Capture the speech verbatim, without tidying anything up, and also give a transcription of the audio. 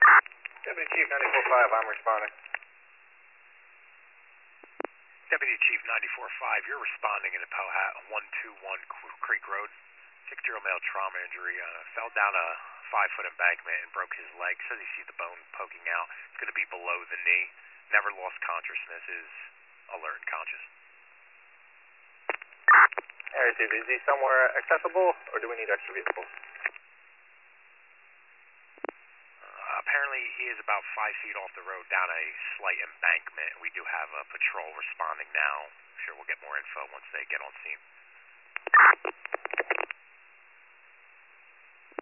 Deputy Chief ninety-four five, I'm responding. Deputy Chief ninety-four five, you're responding in the Powhat one two one Creek Road. sixty-year-old male trauma injury, uh, fell down a five-foot embankment and broke his leg. Says he sees the bone poking out. It's going to be below the knee. Never lost consciousness. Is alert and conscious. Alright, dude, is he somewhere accessible, or do we need extra vehicles? Uh, apparently, he is about five feet off the road down a slight embankment. We do have a patrol responding now. I'm sure we'll get more info once they get on scene.